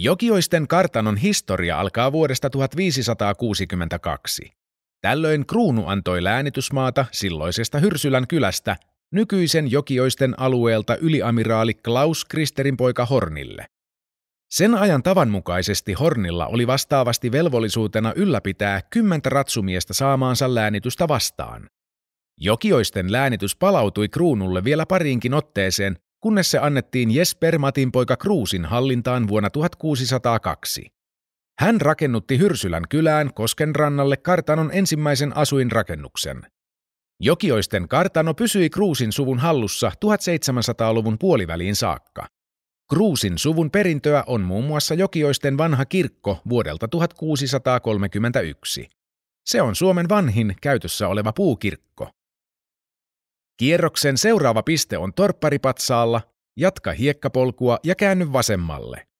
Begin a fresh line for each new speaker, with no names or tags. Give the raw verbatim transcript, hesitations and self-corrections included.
Jokioisten kartanon historia alkaa vuodesta tuhatviisisataakuusikymmentäkaksi. Tällöin kruunu antoi läänitysmaata silloisesta Hyrsylän kylästä nykyisen Jokioisten alueelta yliamiraali Klaus Kristerin poika Hornille. Sen ajan tavan mukaisesti Hornilla oli vastaavasti velvollisuutena ylläpitää kymmentä ratsumiestä saamaansa läänitystä vastaan. Jokioisten läänitys palautui kruunulle vielä pariinkin otteeseen, kunnes se annettiin Jesper Matinpoika Kruusin hallintaan vuonna tuhatkuusisataakaksi. Hän rakennutti Hyrsylän kylään Koskenrannalle kartanon ensimmäisen asuinrakennuksen. Jokioisten kartano pysyi Kruusin suvun hallussa tuhatseitsemänsataaluvun puoliväliin saakka. Kruusin suvun perintöä on muun muassa Jokioisten vanha kirkko vuodelta tuhatkuusisataakolmekymmentäyksi. Se on Suomen vanhin käytössä oleva puukirkko. Kierroksen seuraava piste on torpparipatsaalla, jatka hiekkapolkua ja käänny vasemmalle.